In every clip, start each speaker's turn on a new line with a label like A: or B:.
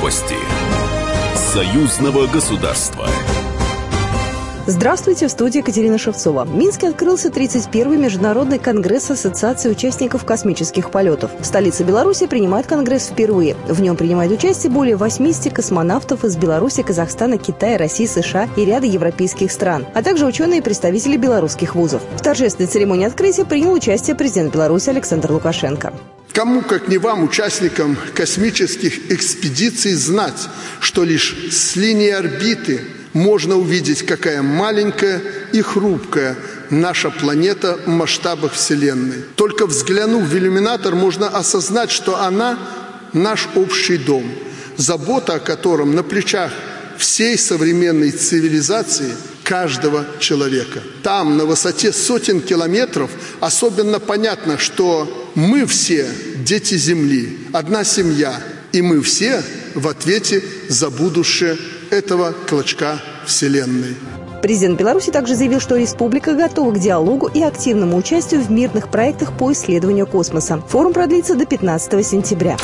A: Новости союзного государства.
B: Здравствуйте, в студии Екатерина Шевцова. В Минске открылся 31-й международный конгресс Ассоциации участников космических полетов. Столица Беларуси принимает конгресс впервые. В нем принимают участие более 80 космонавтов из Беларуси, Казахстана, Китая, России, США и ряда европейских стран, а также ученые и представители белорусских вузов. В торжественной церемонии открытия принял участие президент Беларуси Александр Лукашенко.
C: Кому, как не вам, участникам космических экспедиций, знать, что лишь с линии орбиты можно увидеть, какая маленькая и хрупкая наша планета в масштабах Вселенной. Только взглянув в иллюминатор, можно осознать, что она – наш общий дом, забота о котором на плечах всей современной цивилизации каждого человека. Там, на высоте сотен километров, особенно понятно, что мы все дети Земли, одна семья, и мы все в ответе за будущее этого клочка Вселенной.
B: Президент Беларуси также заявил, что республика готова к диалогу и активному участию в мирных проектах по исследованию космоса. Форум продлится до 15 сентября.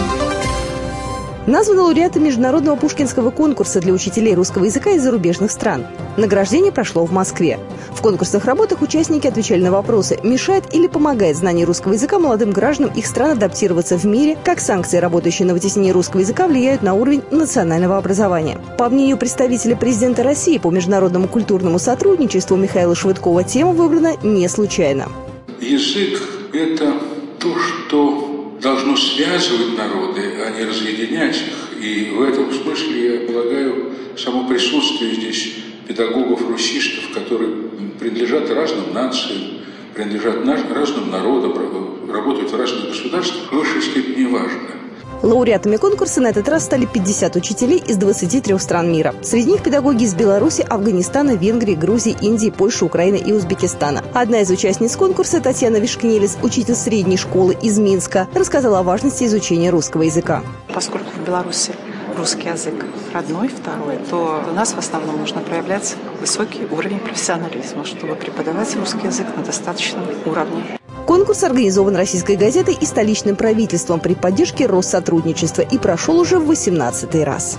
B: Названы лауреаты международного пушкинского конкурса для учителей русского языка из зарубежных стран. Награждение прошло в Москве. В конкурсных работах участники отвечали на вопросы: мешает или помогает знание русского языка молодым гражданам их стран адаптироваться в мире, как санкции, работающие на вытеснение русского языка, влияют на уровень национального образования. По мнению представителя президента России по международному культурному сотрудничеству Михаила Швыдкова, тема выбрана не случайно.
D: Язык – это то, что должно связывать народы, а не разъединять их. И в этом смысле, я полагаю, само присутствие здесь педагогов-русистов, которые принадлежат разным нациям, принадлежат разным народам, работают в разных государствах, в высшей степени важно.
B: Лауреатами конкурса на этот раз стали 50 учителей из 23 стран мира. Среди них педагоги из Беларуси, Афганистана, Венгрии, Грузии, Индии, Польши, Украины и Узбекистана. Одна из участниц конкурса, Татьяна Вишкнелис, учитель средней школы из Минска, рассказала о важности изучения русского языка.
E: Поскольку в Беларуси русский язык родной, второй, то у нас в основном нужно проявлять высокий уровень профессионализма, чтобы преподавать русский язык на достаточном уровне.
B: Конкурс организован Российской газетой и столичным правительством при поддержке Россотрудничества и прошел уже в 18-й раз.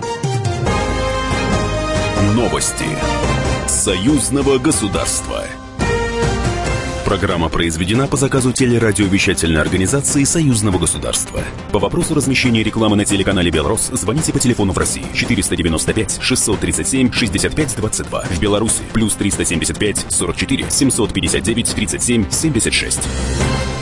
A: Новости союзного государства. Программа произведена по заказу телерадиовещательной организации Союзного государства. По вопросу размещения рекламы на телеканале «Белрос» звоните по телефону в России 495 637 65 22. В Беларуси +375 44 759 37 76.